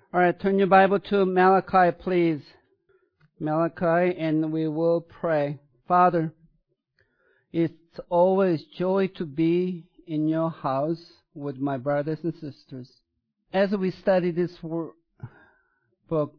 All right, turn your Bible to Malachi, please. Malachi, and we will pray. Father, it's always joy to be in your house with my brothers and sisters. As we study this book,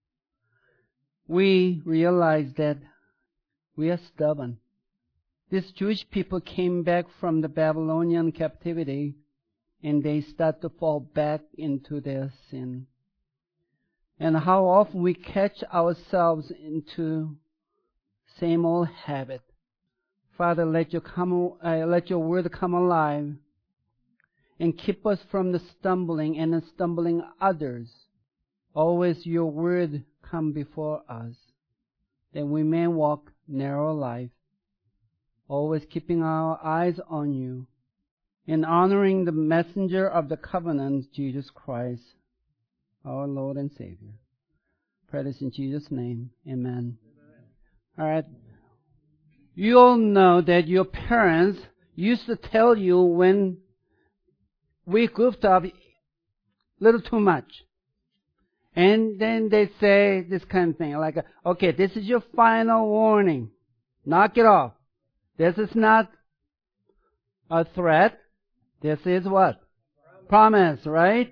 we realize that we are stubborn. These Jewish people came back from the Babylonian captivity, and they start to fall back into their sin. And how often we catch ourselves into same old habit. Father, let your word come alive and keep us from the stumbling and the stumbling others. Always your word come before us, that we may walk narrow life, always keeping our eyes on you and honoring the messenger of the covenant, Jesus Christ, our Lord and Savior. Pray this in Jesus' name. Amen. All right. You all know that your parents used to tell you when we goofed up a little too much. And then they say this kind of thing, like, okay, this is your final warning. Knock it off. This is not a threat. This is what? Promise, right?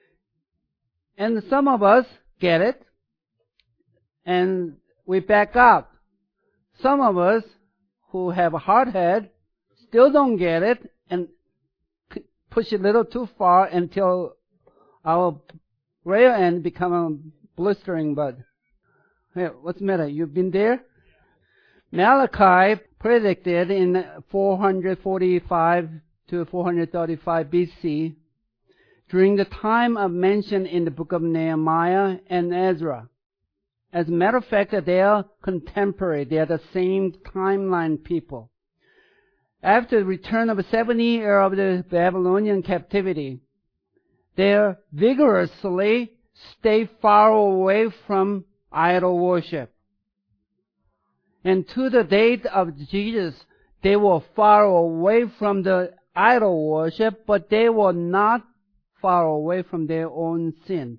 And some of us get it, and we back up. Some of us who have a hard head still don't get it and push it a little too far until our rear end become a blistering bud. Hey, what's the matter? You've been there? Malachi predicted in 445 to 435 BC, during the time of mention in the book of Nehemiah and Ezra. As a matter of fact, they are contemporary. They are the same timeline people. After the return of the 70 year of the Babylonian captivity, they vigorously stay far away from idol worship. And to the date of Jesus, they were far away from the idol worship, but they were not far away from their own sins.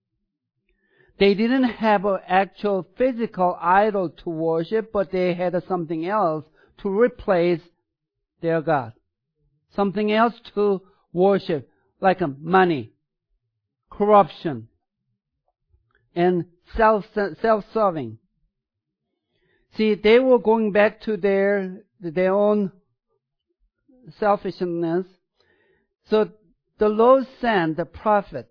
They didn't have an actual physical idol to worship, but they had something else to replace their God. Something else to worship, like money, corruption, and self-serving. See, they were going back to their own selfishness. So the Lord sent the prophet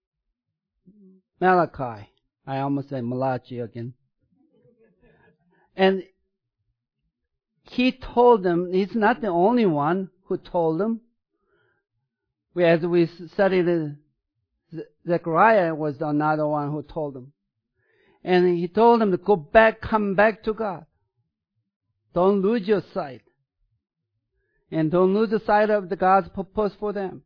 Malachi. I almost said Malachi again. And he told them, he's not the only one who told them. As we studied, Zechariah was another one who told them. And he told them to go back, come back to God. Don't lose your sight. And don't lose the sight of the God's purpose for them.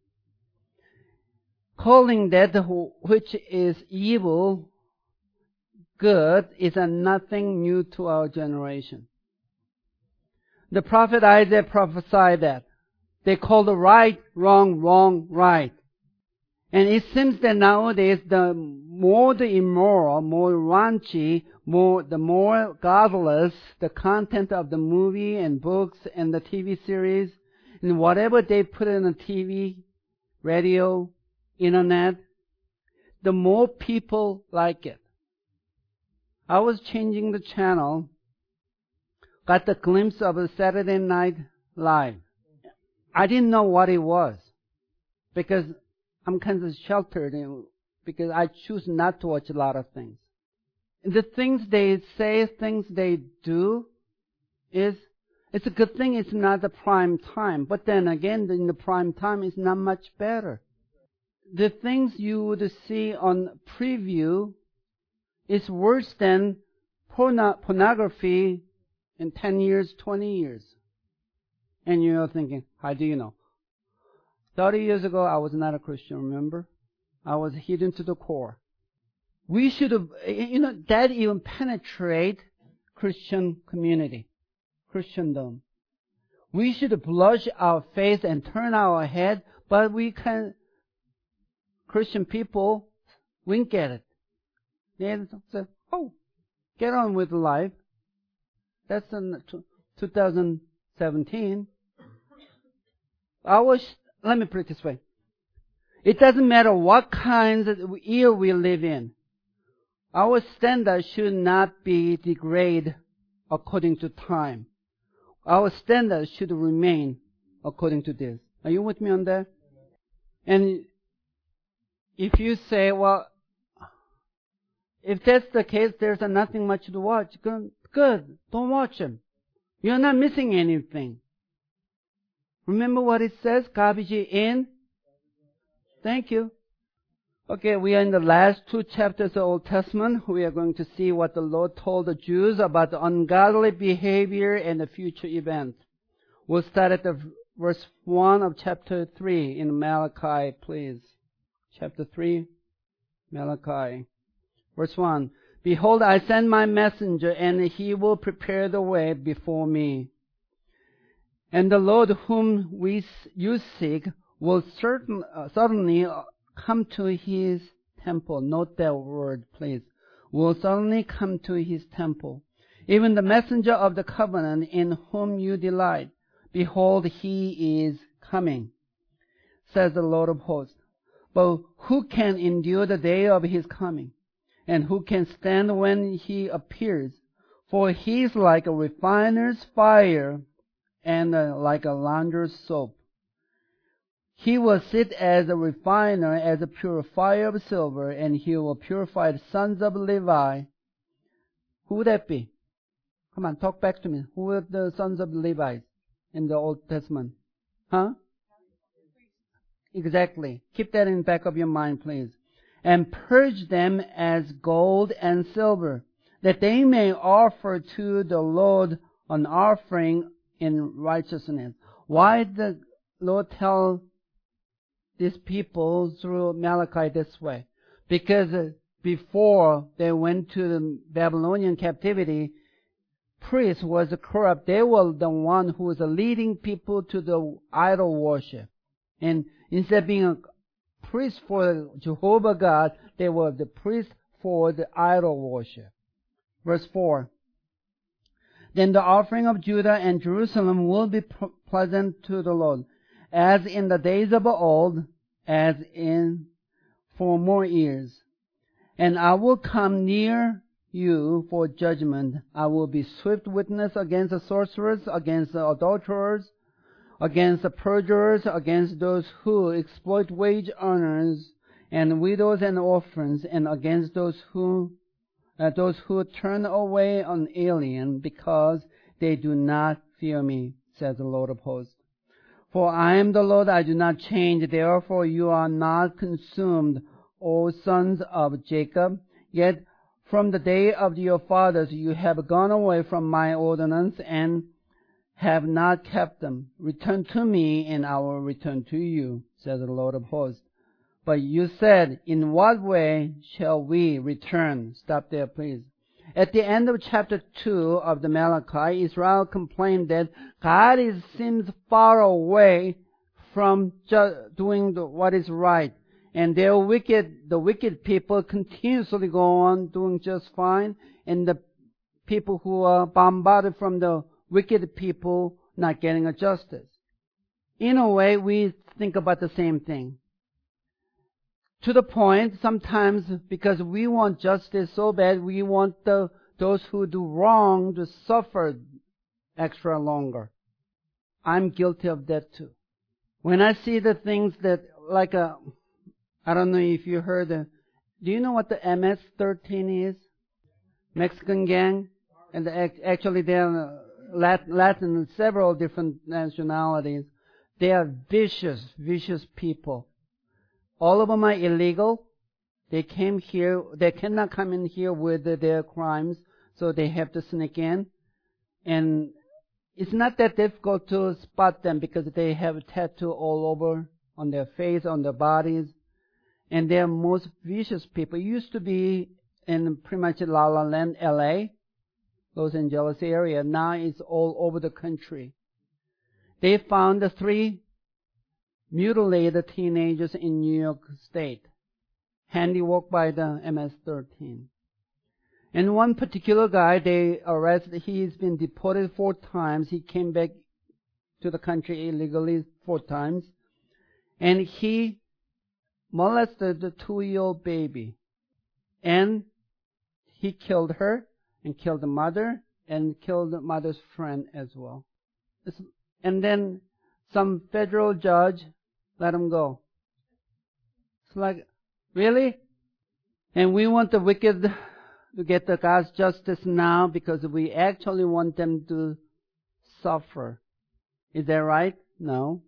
Calling that which is evil good is nothing new to our generation. The prophet Isaiah prophesied that. They call the right wrong, wrong right. And it seems that nowadays, the more the immoral, more raunchy, the more godless the content of the movie and books and the TV series, and whatever they put in the TV, radio, internet, the more people like it. I was changing the channel, got the glimpse of a Saturday Night Live. I didn't know what it was, because I'm kind of sheltered, because I choose not to watch a lot of things. And the things they say, things they do, it's a good thing it's not the prime time. But then again, in the prime time, it's not much better. The things you would see on preview is worse than pornography in 10 years, 20 years. And you're thinking, how do you know? 30 years ago, I was not a Christian, remember? I was hidden to the core. We should have, that even penetrate Christian community, Christendom. We should blush our face and turn our head, but Christian people, wink at it. They say, oh, get on with life. That's in 2017. Let me put it this way. It doesn't matter what kinds of year we live in. Our standard should not be degraded according to time. Our standard should remain according to this. Are you with me on that? And if you say, well, if that's the case, there's nothing much to watch. Good. Don't watch them. You're not missing anything. Remember what it says? Garbage in. Thank you. Okay, we are in the last 2 chapters of the Old Testament. We are going to see what the Lord told the Jews about the ungodly behavior and the future events. We'll start at the verse 1 of chapter 3 in Malachi, please. Chapter 3, Malachi. Verse 1. Behold, I send my messenger, and he will prepare the way before me. And the Lord whom you seek will certainly come to his temple. Note that word, please. Will certainly come to his temple. Even the messenger of the covenant in whom you delight. Behold, he is coming, says the Lord of hosts. But who can endure the day of his coming? And who can stand when he appears? For he is like a refiner's fire and like a launderer's soap. He will sit as a refiner, as a purifier of silver, and he will purify the sons of Levi. Who would that be? Come on, talk back to me. Who are the sons of Levi in the Old Testament? Huh? Exactly. Keep that in the back of your mind, please. And purge them as gold and silver, that they may offer to the Lord an offering in righteousness. Why did the Lord tell these people through Malachi this way? Because before they went to the Babylonian captivity, priests was corrupt. They were the one who was leading people to the idol worship. And instead of being a priest for Jehovah God, they were the priest for the idol worship. Verse 4. Then the offering of Judah and Jerusalem will be pleasant to the Lord, as in the days of old, as in for more years. And I will come near you for judgment. I will be swift witness against the sorcerers, against the adulterers, against the perjurers, against those who exploit wage earners and widows and orphans, and against those who turn away an alien, because they do not fear me, says the Lord of hosts. For I am the Lord, I do not change, therefore you are not consumed, O sons of Jacob. Yet from the day of your fathers you have gone away from my ordinance, and have not kept them. Return to me, and I will return to you, says the Lord of hosts. But you said, in what way shall we return? Stop there, please. At the end of chapter 2 of the Malachi, Israel complained that God seems far away from doing what is right. And the wicked people continuously go on doing just fine. And the people who are bombarded from the wicked people not getting a justice. In a way, we think about the same thing. To the point, sometimes, because we want justice so bad, we want those who do wrong to suffer extra longer. I'm guilty of that too. When I see the things that, I don't know if you heard, do you know what the MS-13 is? Mexican gang? And actually they're Latin, several different nationalities. They are vicious people. All of them are illegal. They came here, they cannot come in here with their crimes, so they have to sneak in. And it's not that difficult to spot them because they have a tattoo all over on their face, on their bodies. And they're most vicious people. It used to be in pretty much La La Land, LA, Los Angeles area. Now it's all over the country. They found the 3 mutilated teenagers in New York State. handiwork by the MS-13. And one particular guy, they arrested, he's been deported 4 times. He came back to the country illegally 4 times. And he molested the 2-year-old baby. And he killed her and killed the mother and killed the mother's friend as well. And then some federal judge let him go. It's like, really? And we want the wicked to get the God's justice now because we actually want them to suffer. Is that right? No.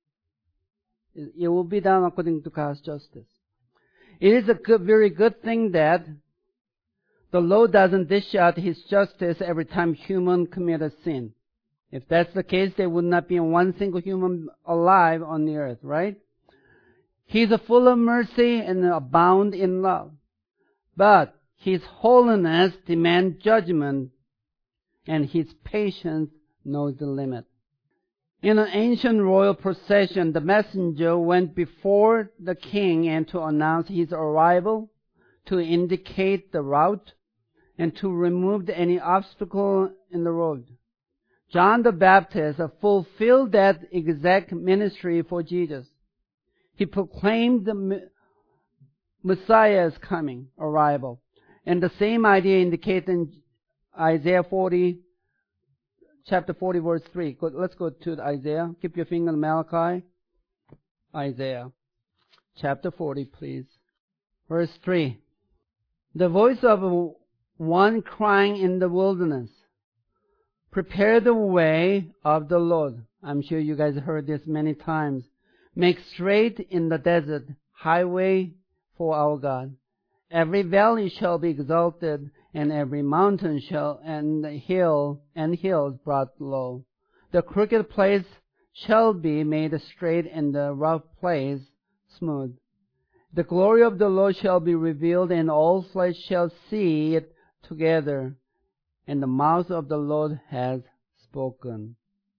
It will be done according to God's justice. It is a very good thing that the Lord doesn't dish out His justice every time human commit a sin. If that's the case, there would not be one single human alive on the earth, right? He's full of mercy and abound in love. But His holiness demands judgment, and His patience knows the limit. In an ancient royal procession, the messenger went before the king and to announce his arrival, to indicate the route, and to remove any obstacle in the road. John the Baptist fulfilled that exact ministry for Jesus. He proclaimed the Messiah's coming, arrival. And the same idea indicated in Isaiah 40, chapter 40, verse 3. Let's go to Isaiah. Keep your finger on Malachi. Isaiah, chapter 40, please. Verse 3. The voice of one crying in the wilderness, prepare the way of the Lord. I'm sure you guys heard this many times. Make straight in the desert highway for our God. Every valley shall be exalted, and every mountain and hills brought low. The crooked place shall be made straight, and the rough place smooth. The glory of the Lord shall be revealed, and all flesh shall see it together. And the mouth of the Lord has spoken.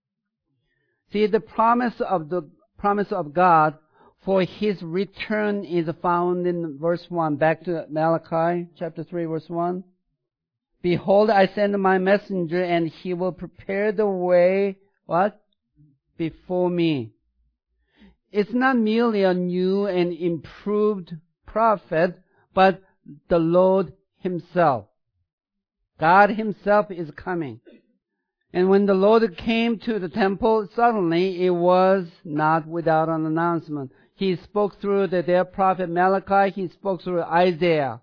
See, the promise of God for His return is found in verse 1. Back to Malachi chapter 3, verse 1. Behold, I send my messenger, and he will prepare the way, what? Before me. It's not merely a new and improved prophet, but the Lord Himself. God Himself is coming. And when the Lord came to the temple, suddenly it was not without an announcement. He spoke through their prophet Malachi. He spoke through Isaiah.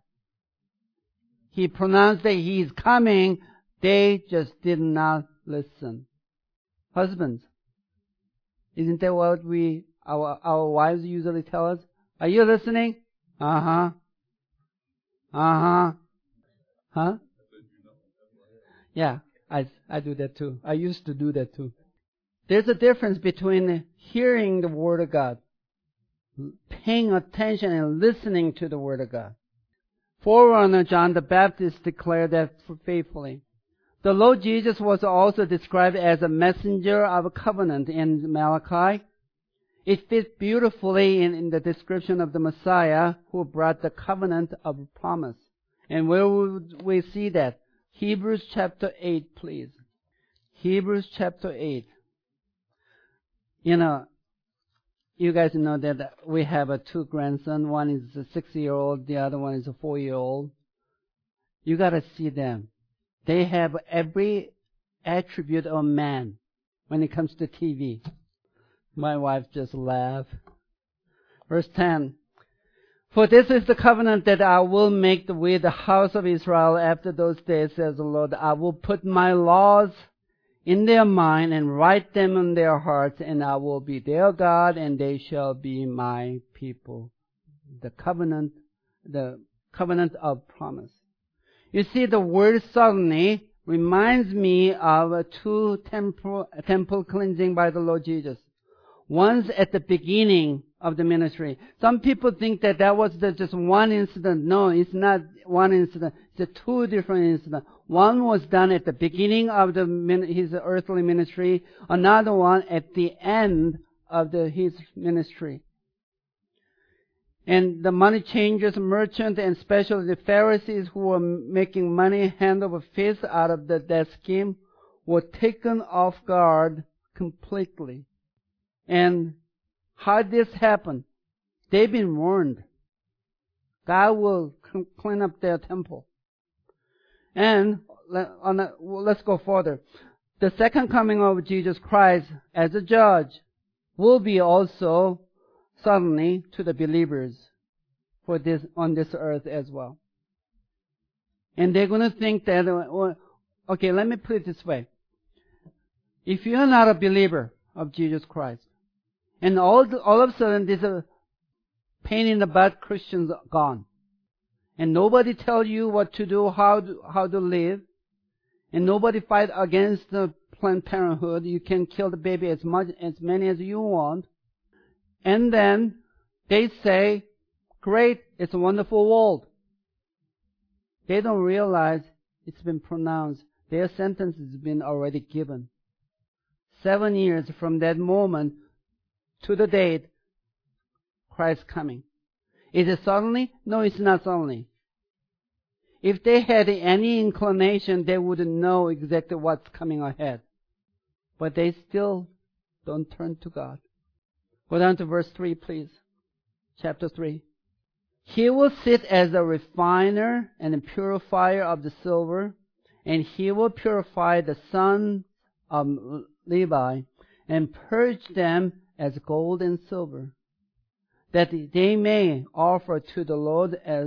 He pronounced that He is coming. They just did not listen. Husbands, isn't that what our wives usually tell us? Are you listening? Uh-huh. Uh-huh. Huh? Yeah, I do that too. I used to do that too. There's a difference between hearing the Word of God, paying attention and listening to the Word of God. Forerunner John the Baptist declared that faithfully. The Lord Jesus was also described as a messenger of a covenant in Malachi. It fits beautifully in the description of the Messiah who brought the covenant of promise. And where would we see that? Hebrews chapter 8, please. Hebrews chapter 8. You guys know that we have 2 grandsons. One is a 6-year-old, the other one is a 4-year-old. You gotta see them. They have every attribute of man when it comes to TV. My wife just laughed. Verse 10. For this is the covenant that I will make with the house of Israel after those days, says the Lord. I will put my laws in their mind and write them in their hearts, and I will be their God, and they shall be my people. The covenant of promise. You see, the word suddenly reminds me of 2 temple cleansing by the Lord Jesus. Once at the beginning of the ministry. Some people think that was just one incident. No, it's not one incident. It's 2 different incidents. One was done at the beginning of His earthly ministry. Another one at the end of His ministry. And the money changers, merchants, and especially the Pharisees who were making money hand over fist out of that scheme were taken off guard completely. And how did this happen? They've been warned. God will clean up their temple. And let's go further. The second coming of Jesus Christ as a judge will be also suddenly to the believers for this on this earth as well. And they're going to think that, okay, let me put it this way. If you're not a believer of Jesus Christ, and all of a sudden there's a pain in the butt Christians are gone, and nobody tell you what to do, how to live, and nobody fight against the Planned Parenthood. You can kill the baby as many as you want. And then they say, great, it's a wonderful world. They don't realize it's been pronounced. Their sentence has been already given. 7 years from that moment to the date, Christ coming. Is it suddenly? No, it's not suddenly. If they had any inclination, they would know exactly what's coming ahead. But they still don't turn to God. Go down to verse 3, please. Chapter 3. He will sit as a refiner and a purifier of the silver, and he will purify the sons of Levi and purge them as gold and silver, that they may offer to the Lord as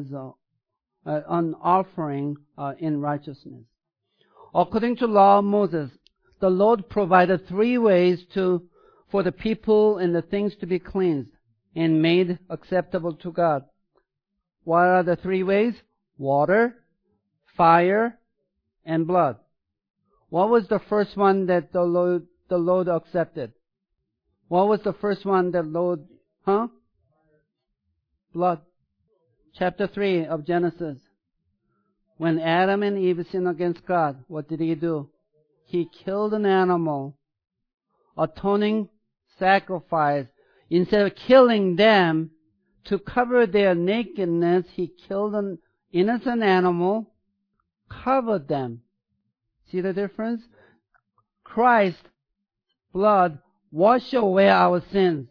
an offering in righteousness. According to law of Moses, the Lord provided 3 ways for the people and the things to be cleansed and made acceptable to God. What are the 3 ways? Water, fire, and blood. What was the first one that the Lord accepted? What was the first one that Lord, Blood. Chapter 3 of Genesis. When Adam and Eve sinned against God, what did he do? He killed an animal, atoning sacrifice. Instead of killing them to cover their nakedness, he killed an innocent animal, covered them. See the difference? Christ's blood washed away our sins.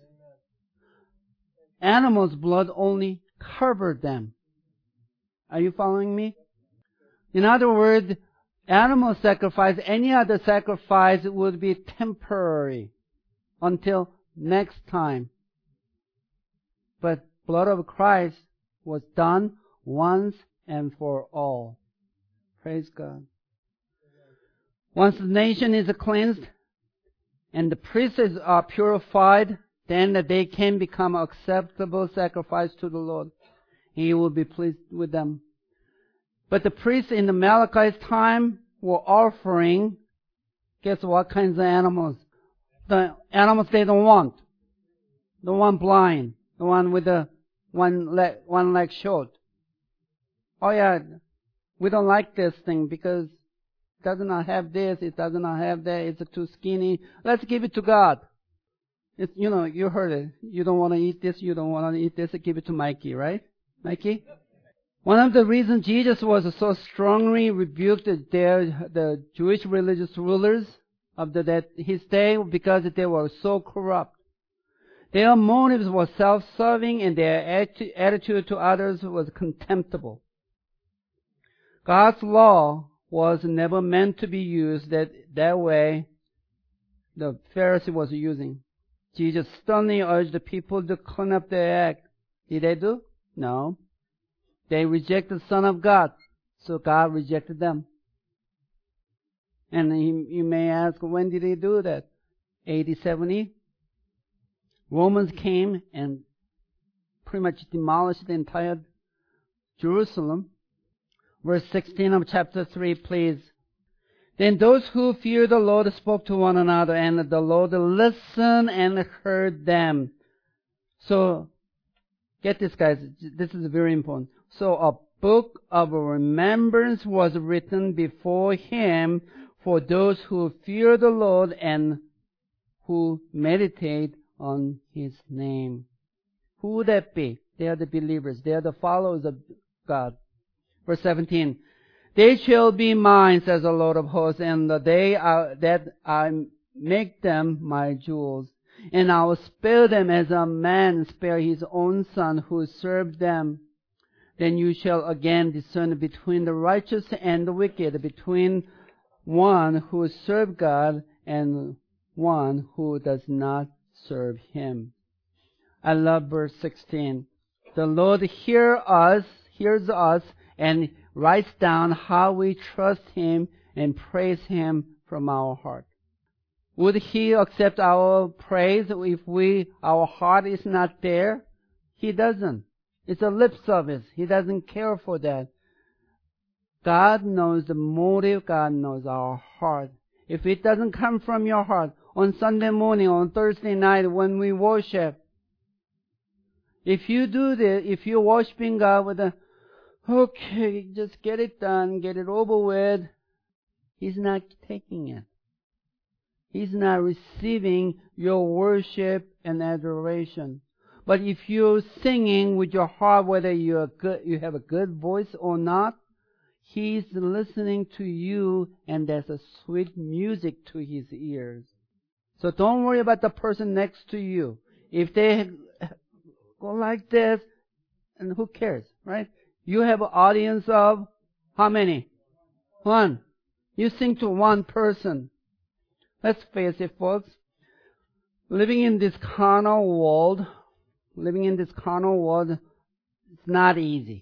Animals' blood only covered them. Are you following me? In other words, animal sacrifice, any other sacrifice would be temporary until next time. But blood of Christ was done once and for all. Praise God. Once the nation is cleansed and the priests are purified, then they can become acceptable sacrifice to the Lord. He will be pleased with them. But the priests in the Malachi's time were offering, guess what kinds of animals? The animals they don't want. The one blind. The one with the one leg short. Oh yeah, we don't like this thing because it does not have this, it does not have that, it's too skinny. Let's give it to God. It's, you heard it. You don't want to eat this, you don't want to eat this, give it to Mikey, right? Mikey? One of the reasons Jesus was so strongly rebuked the Jewish religious rulers of his day because they were so corrupt. Their motives were self-serving and their attitude to others was contemptible. God's law was never meant to be used that way the Pharisee was using. Jesus sternly urged the people to clean up their act. Did they do? No. They rejected the Son of God, so God rejected them. And you may ask, when did he do that? AD 70? Romans came and pretty much demolished the entire Jerusalem. Verse 16 of chapter 3, please. Then those who feared the Lord spoke to one another, and the Lord listened and heard them. So, get this, guys. This is very important. So a book of remembrance was written before him for those who fear the Lord and who meditate on his name. Who would that be? They are the believers. They are the followers of God. Verse 17. They shall be mine, says the Lord of hosts, and the day that I make them my jewels. And I will spare them as a man spare his own son who served them. Then you shall again discern between the righteous and the wicked, between one who serves God and one who does not serve Him. I love verse 16. The Lord hears us and writes down how we trust Him and praise Him from our heart. Would He accept our praise if our heart is not there? He doesn't. It's a lip service. He doesn't care for that. God knows the motive. God knows our heart. If it doesn't come from your heart, on Sunday morning, on Thursday night when we worship, if you do this, if you're worshiping God with okay, just get it done, get it over with, He's not taking it. He's not receiving your worship and adoration. But if you're singing with your heart, whether you have a good voice or not, He's listening to you, and there's a sweet music to His ears. So don't worry about the person next to you. If they go like this, and who cares, right? You have an audience of how many? One. You sing to one person. Let's face it, folks. Living in this carnal world, it's not easy.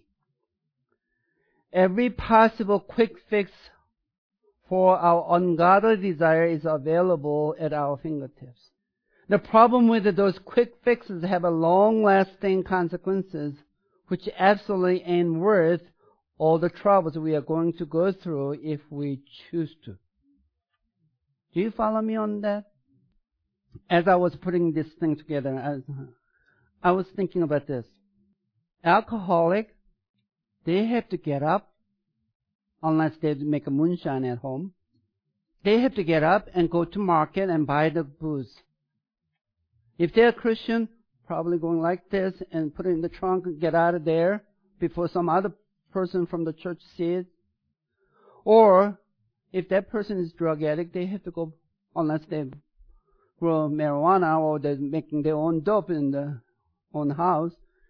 Every possible quick fix for our ungodly desire is available at our fingertips. The problem with those quick fixes have a long-lasting consequences, which absolutely ain't worth all the troubles we are going to go through if we choose to. Do you follow me on that? As I was putting this thing together, I was thinking about this. Alcoholic, they have to get up, unless they make a moonshine at home. They have to get up and go to market and buy the booze. If they're a Christian, probably going like this and put it in the trunk and get out of there before some other person from the church sees it. Or, if that person is drug addict, they have to go, unless they grow marijuana or they're making their own dope in their own house,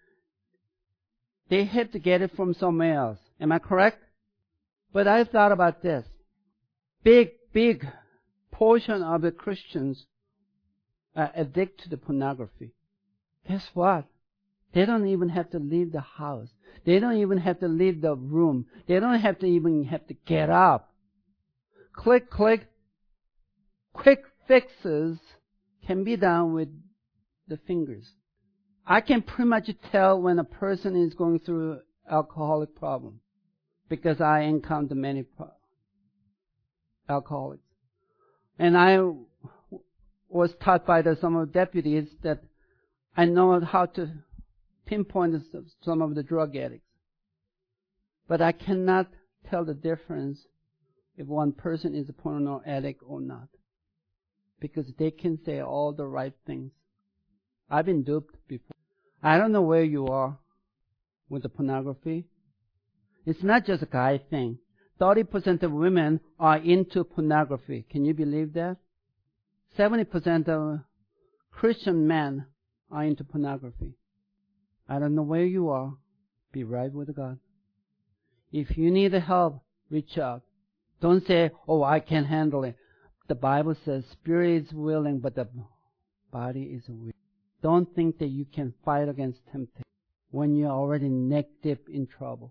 they have to get it from somewhere else. Am I correct? But I thought about this. Big portion of the Christians are addicted to pornography. Guess what? They don't even have to leave the house. They don't even have to leave the room. They don't even have to get up. Click. Quick fixes can be done with the fingers. I can pretty much tell when a person is going through alcoholic problem because I encounter many alcoholics. And I was taught by some of the deputies that I know how to pinpoint some of the drug addicts. But I cannot tell the difference if one person is a porno addict or not. Because they can say all the right things. I've been duped before. I don't know where you are with the pornography. It's not just a guy thing. 30% of women are into pornography. Can you believe that? 70% of Christian men are into pornography. I don't know where you are. Be right with God. If you need help, reach out. Don't say, oh, I can't handle it. The Bible says spirit is willing, but the body is weak. Don't think that you can fight against temptation when you're already neck deep in trouble.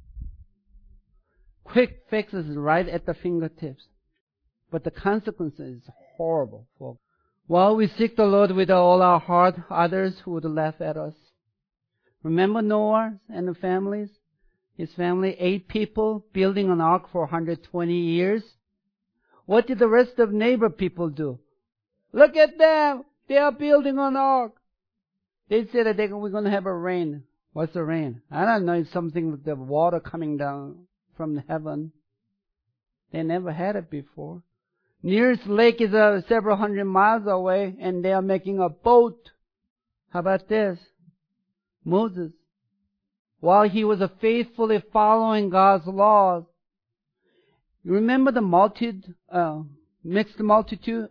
Quick fixes right at the fingertips. But the consequence is horrible, folks. While we seek the Lord with all our heart, others would laugh at us. Remember Noah and the families? His family, 8 people, building an ark for 120 years. What did the rest of neighbor people do? Look at them! They are building an ark. They said that we're going to have a rain. What's the rain? I don't know. It's something with the water coming down from heaven. They never had it before. Nearest lake is several hundred miles away, and they are making a boat. How about this? Moses while he was faithfully following God's laws. You remember the mixed multitude,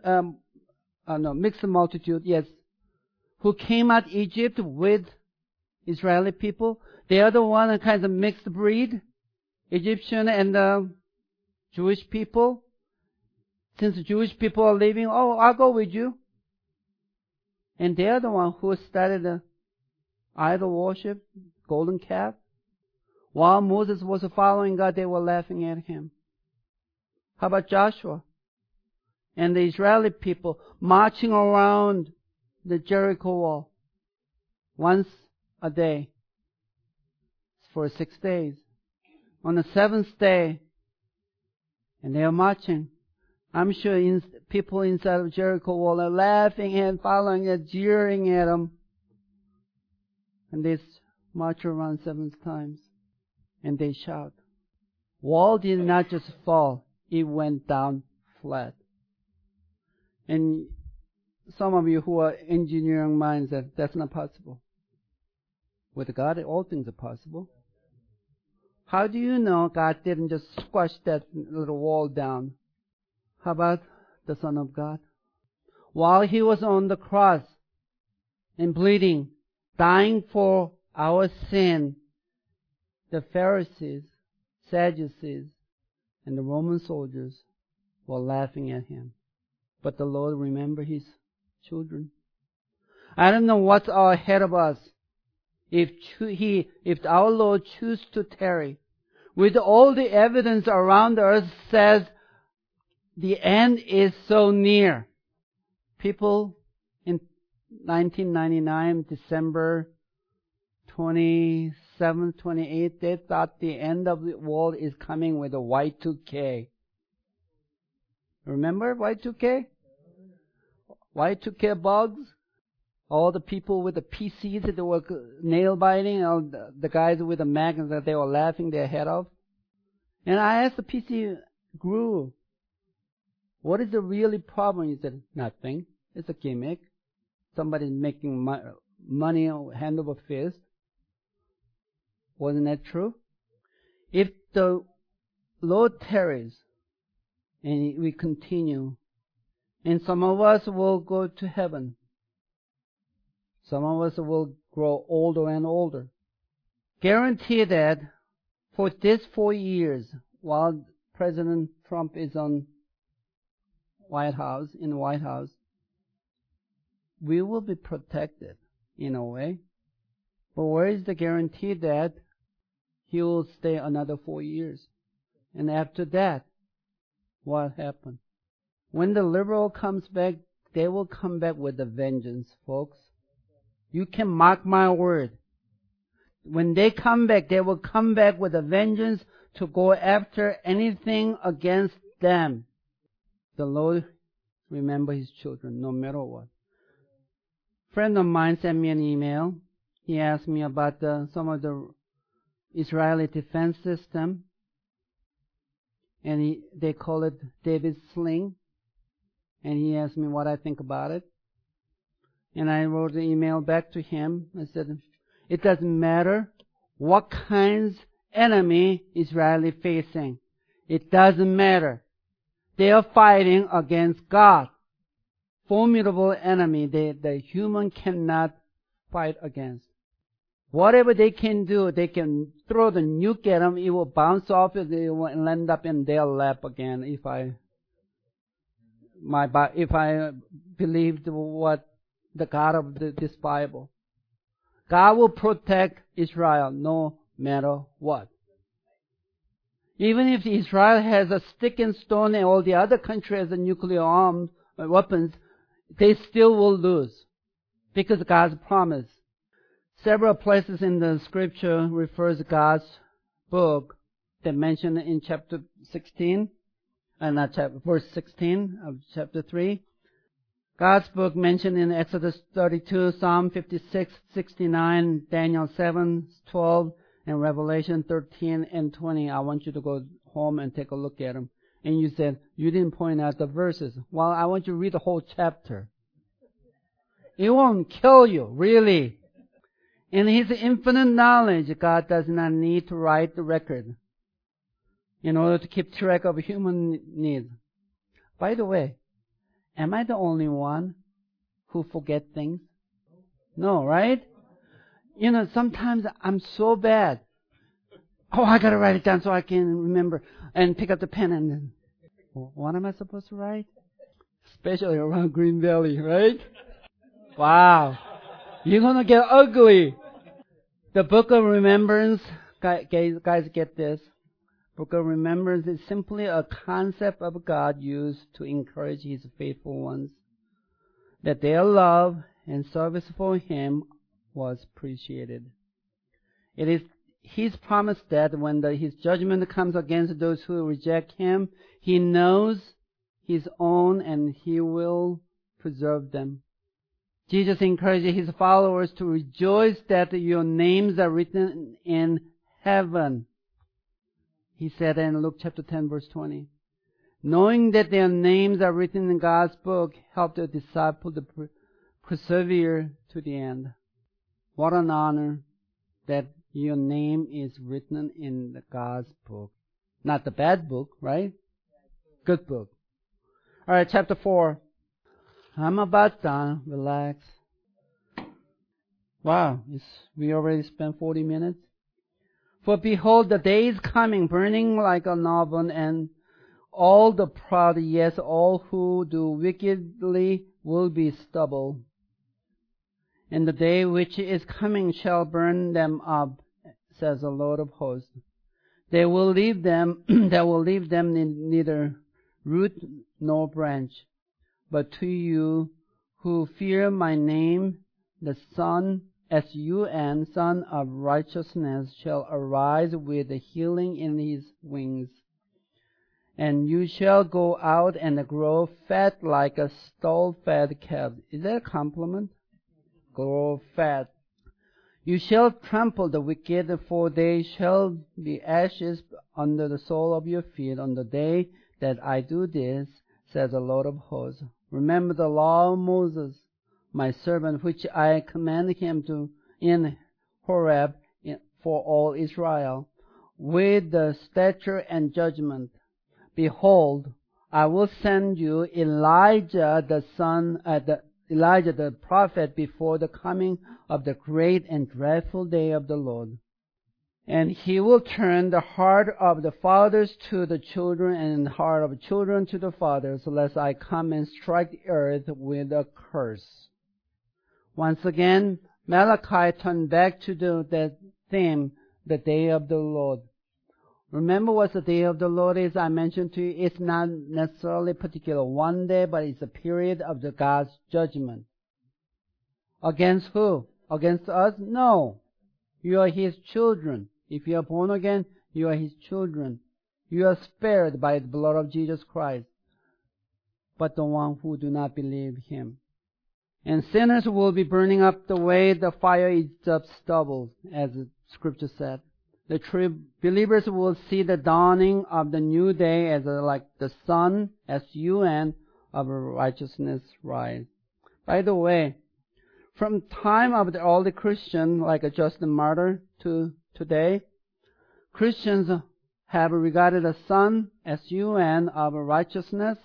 yes, who came out of Egypt with Israeli people? They are the one that kind of mixed breed, Egyptian and Jewish people. Since the Jewish people are leaving, I'll go with you. And they are the one who started the idol worship, golden calf. While Moses was following God, they were laughing at him. How about Joshua and the Israeli people marching around the Jericho wall once a day for 6 days? On the seventh day, and they are marching. I'm sure people inside of Jericho wall are laughing and following and jeering at them. And they march around 7 times. And they shout. Wall did not just fall. It went down flat. And some of you who are engineering minds said, that's not possible. With God, all things are possible. How do you know God didn't just squash that little wall down? How about the Son of God? While he was on the cross and bleeding, dying for our sin, the Pharisees, Sadducees, and the Roman soldiers were laughing at him. But the Lord remembered his children. I don't know what's ahead of us. If our Lord chooses to tarry, with all the evidence around us says the end is so near. People in 1999, December 27th, 28th, they thought the end of the world is coming with a Y2K. Remember Y2K? Y2K bugs? All the people with the PCs that were nail biting, all the guys with the magnets that they were laughing their head off. And I asked the PC guru, what is the really problem? He said, nothing. It's a gimmick. Somebody's making money hand over fist. Wasn't that true? If the Lord tarries and we continue, and some of us will go to heaven, some of us will grow older and older. Guarantee that for this 4 years, while President Trump is in the White House, we will be protected in a way. But where is the guarantee that he will stay another 4 years? And after that, what happened? When the liberal comes back, they will come back with a vengeance, folks. You can mark my word. When they come back, they will come back with a vengeance to go after anything against them. The Lord remember his children no matter what. A friend of mine sent me an email. He asked me about some of the Israeli defense system. And they call it David's Sling. And he asked me what I think about it. And I wrote an email back to him. I said, it doesn't matter what kinds enemy Israel is facing. It doesn't matter. They are fighting against God. Formidable enemy the human cannot fight against. Whatever they can do, they can throw the nuke at them. It will bounce off and it will land up in their lap again if I believed what the God of this Bible. God will protect Israel no matter what. Even if Israel has a stick and stone and all the other countries has nuclear armed weapons, they still will lose because God's promise. Several places in the scripture refers to God's book that mentioned in chapter 16, verse 16 of chapter 3. God's book mentioned in Exodus 32, Psalm 56, 69, Daniel 7, 12, and Revelation 13 and 20. I want you to go home and take a look at them. And you said, you didn't point out the verses. Well, I want you to read the whole chapter. It won't kill you, really. In His infinite knowledge, God does not need to write the record in order to keep track of human needs. By the way, am I the only one who forget things? No, right? Sometimes I'm so bad. Oh, I gotta write it down so I can remember and pick up the pen and then, what am I supposed to write? Especially around Green Valley, right? Wow. You're gonna get ugly. The Book of Remembrance, guys get this. Book of Remembrance is simply a concept of God used to encourage His faithful ones that their love and service for Him was appreciated. It is His promise that when His judgment comes against those who reject Him, He knows His own and He will preserve them. Jesus encouraged His followers to rejoice that your names are written in heaven. He said in Luke chapter 10 verse 20, knowing that their names are written in God's book helped the disciples to persevere to the end. What an honor that your name is written in the God's book. Not the bad book, right? Good book. Alright, chapter 4. I'm about done. Relax. Wow, we already spent 40 minutes. For behold, the day is coming, burning like an oven, and all the proud, yes, all who do wickedly will be stubble. And the day which is coming shall burn them up, says the Lord of hosts. They will leave them, neither root nor branch. But to you who fear my name, the Son, S-U-N, Son of Righteousness, shall arise with healing in His wings. And you shall go out and grow fat like a stall-fed calf. Is that a compliment? Grow fat. You shall trample the wicked, for they shall be ashes under the sole of your feet on the day that I do this, says the Lord of hosts. Remember the law of Moses, my servant, which I commanded him to in Horeb for all Israel, with the stature and judgment. Behold, I will send you Elijah the prophet before the coming of the great and dreadful day of the Lord. And he will turn the heart of the fathers to the children and the heart of children to the fathers, lest I come and strike the earth with a curse. Once again, Malachi turned back to that theme, the day of the Lord. Remember what the day of the Lord is? I mentioned to you, it's not necessarily particular one day, but it's a period of the God's judgment. Against who? Against us? No. You are His children. If you are born again, you are His children. You are spared by the blood of Jesus Christ, but the one who do not believe Him. And sinners will be burning up the way the fire eats up stubble, as the scripture said. The true believers will see the dawning of the new day as like the sun, S-U-N, of righteousness rise. By the way, from time of the early Christian, like Justin Martyr, to today, Christians have regarded the sun, S-U-N, of righteousness,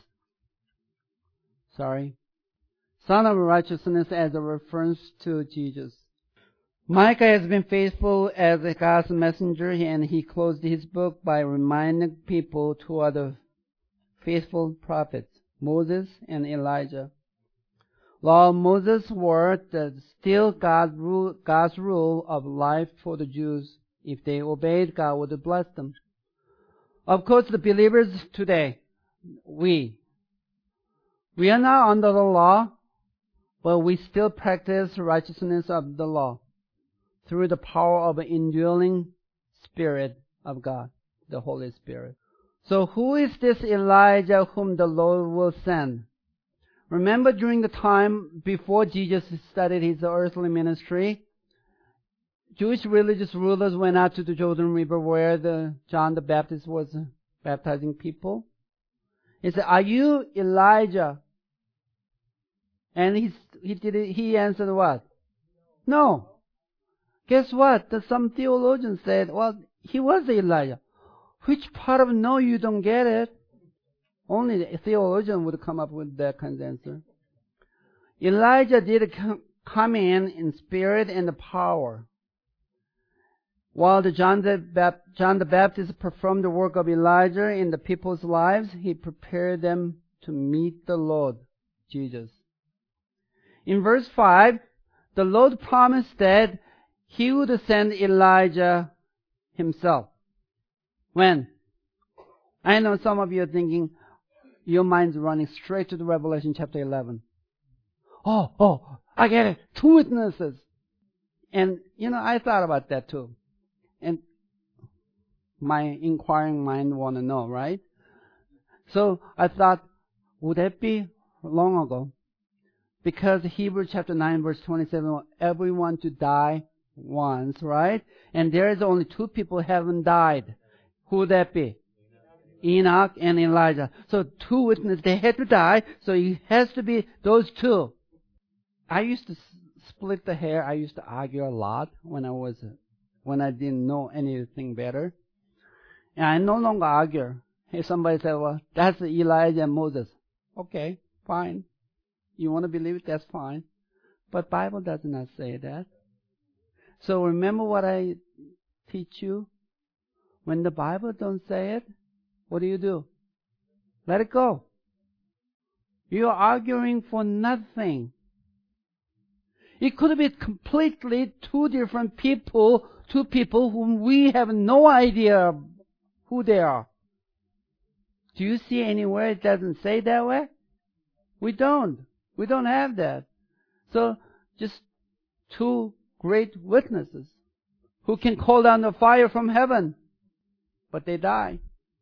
Son of Righteousness, as a reference to Jesus. Micah has been faithful as God's messenger, and he closed his book by reminding people who are the faithful prophets, Moses and Elijah. Law of Moses were still God's rule of life for the Jews. If they obeyed, God would bless them. Of course, the believers today, we are not under the law, but we still practice righteousness of the law through the power of the indwelling Spirit of God, the Holy Spirit. So who is this Elijah whom the Lord will send? Remember during the time before Jesus started his earthly ministry, Jewish religious rulers went out to the Jordan River where John the Baptist was baptizing people. He said, "Are you Elijah?" And he answered what? No. Guess what? Some theologians said, well, he was Elijah. Which part of no you don't get it? Only a theologian would come up with that kind of answer. Elijah did come in spirit and power. While John the Baptist performed the work of Elijah in the people's lives, he prepared them to meet the Lord, Jesus. In verse 5, the Lord promised that He would send Elijah Himself. When? I know some of you are thinking, your mind's running straight to the Revelation chapter 11. Oh, I get it. 2 witnesses. And, I thought about that too. And my inquiring mind want to know, right? So I thought, would that be long ago? Because Hebrews chapter 9 verse 27, everyone to die once, right? And there is only 2 people who haven't died. Who would that be? Enoch and Elijah. So 2 witnesses, they had to die, so it has to be those 2. I used to split the hair. I used to argue a lot when I didn't know anything better. And I no longer argue. If somebody said, well, that's Elijah and Moses. Okay, fine. You want to believe it? That's fine. But Bible does not say that. So remember what I teach you? When the Bible don't say it, what do? Let it go. You're arguing for nothing. It could be completely 2 different people, 2 people whom we have no idea who they are. Do you see anywhere it doesn't say that way? We don't. We don't have that. So just 2 great witnesses who can call down the fire from heaven, but they die.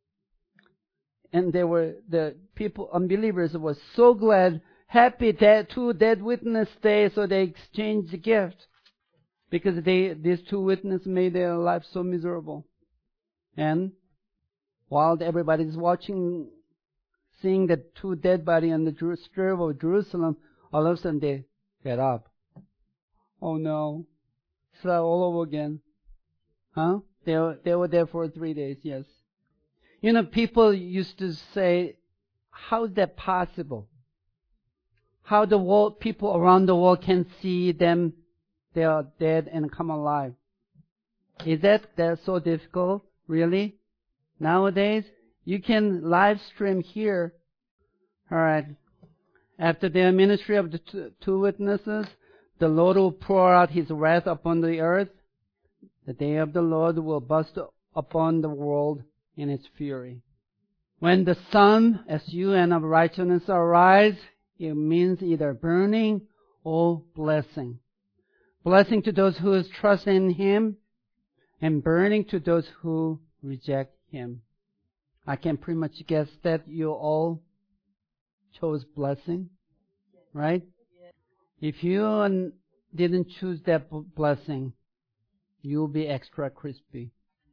And the people, unbelievers, were so glad, happy that 2 dead witnesses stay, so they exchanged the gift. Because these 2 witnesses made their life so miserable. And while everybody's watching, seeing the 2 dead bodies on the strip of Jerusalem, all of a sudden they get up. Oh no. Start all over again. Huh? They were there for 3 days, yes. People used to say, how is that possible? How the world, people around the world can see them, they are dead and come alive. Is that so difficult? Really? Nowadays, you can live stream here. Alright. After the ministry of the 2 witnesses, the Lord will pour out His wrath upon the earth. The day of the Lord will burst upon the world in its fury. When the sun, S-U-N, of righteousness arise, it means either burning or blessing. Blessing to those who trust in Him, and burning to those who reject Him. I can pretty much guess that you all chose blessing, right? If you didn't choose that blessing, you'll be extra crispy.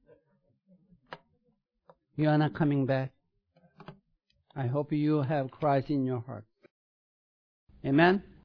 You are not coming back. I hope you have Christ in your heart. Amen?